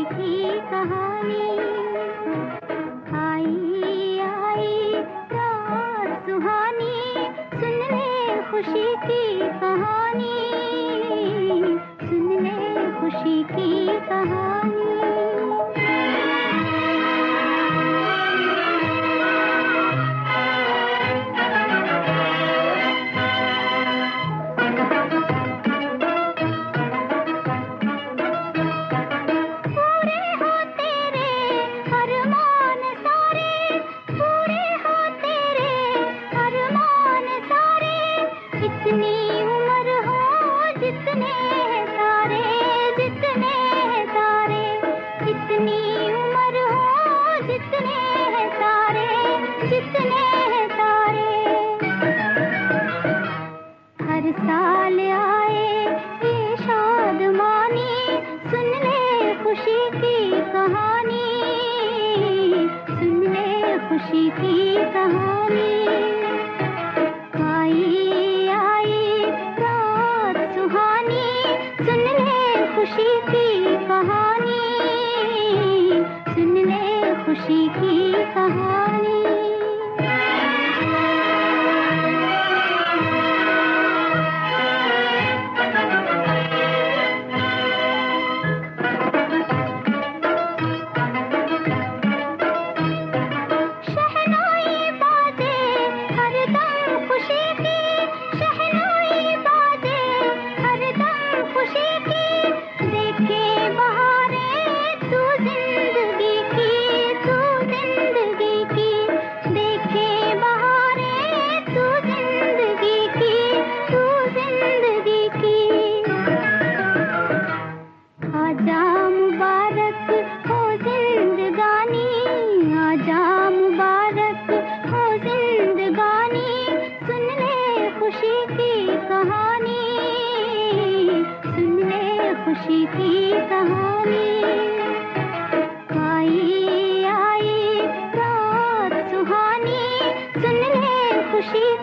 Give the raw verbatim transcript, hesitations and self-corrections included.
की कहानी। आई आई रात सुहानी, सुन ले खुशी की कहानी, सुन ले खुशी की कहानी। जितनी उम्र हो जितने तारे, जितने तारे, जितनी उम्र हो जितने तारे, जितने तारे। हर साल आए ये शादमानी, सुन ले खुशी की कहानी, सुन ले खुशी की कहानी। खुशी की कहानी, सुन ले खुशी की कहानी। शहनाई बाजे हरदम खुशी की, शहनाई बाजे हरदम खुशी की। देखे बहारें तू जिंदगी की, तू जिंदगी की, देखे बहारें तू जिंदगी की, तू जिंदगी की। आजा मुबारक हो जिंदगानी, आजा मुबारक हो जिंदगानी, सुन ले खुशी की कहानी, सुन ले खुशी की कहानी। आई आई रात सुहानी, सुन ले खुशी